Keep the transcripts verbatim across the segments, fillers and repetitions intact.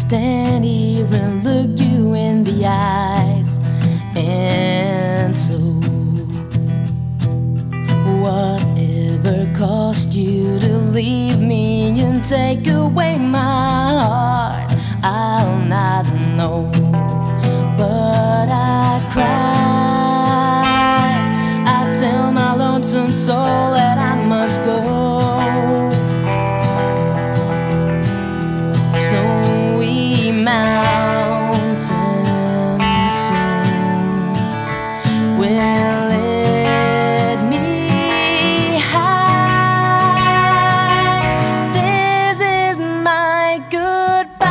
stand here and look you in the eyes. And so, whatever cost you to leave me and take away my heart, I'll not know. But I cry, I tell my lonesome soul that I must go. Snowy mountains soon will let me hide. This is my goodbye.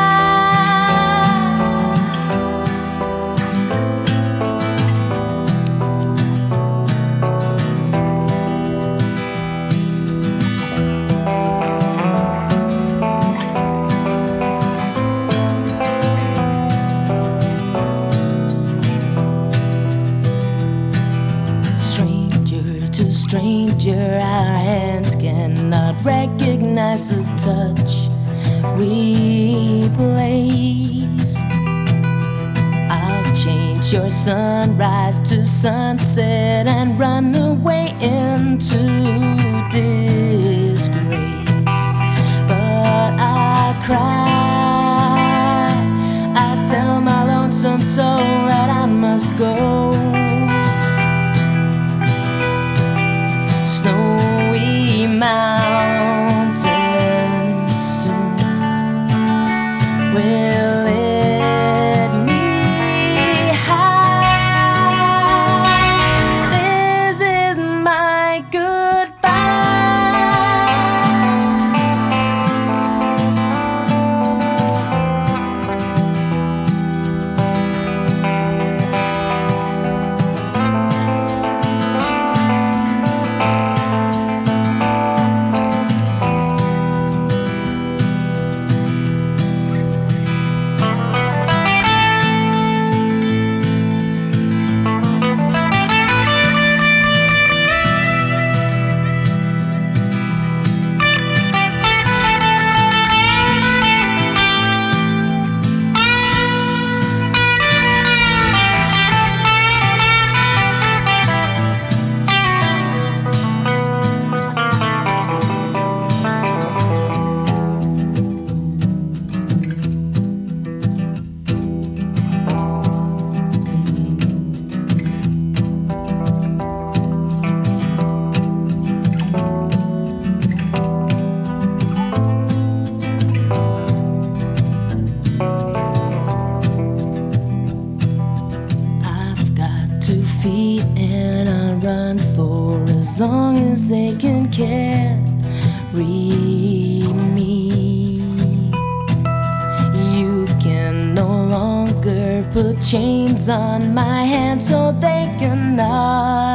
To stranger, our hands cannot recognize the touch we place. I'll change your sunrise to sunset and run away into disgrace. But I cry, I tell my lonesome soul that I must go. Snowy mountains soon will let me hide. This is my goodbye. Feet and I'll run for as long as they can carry me. You can no longer put chains on my hands so they cannot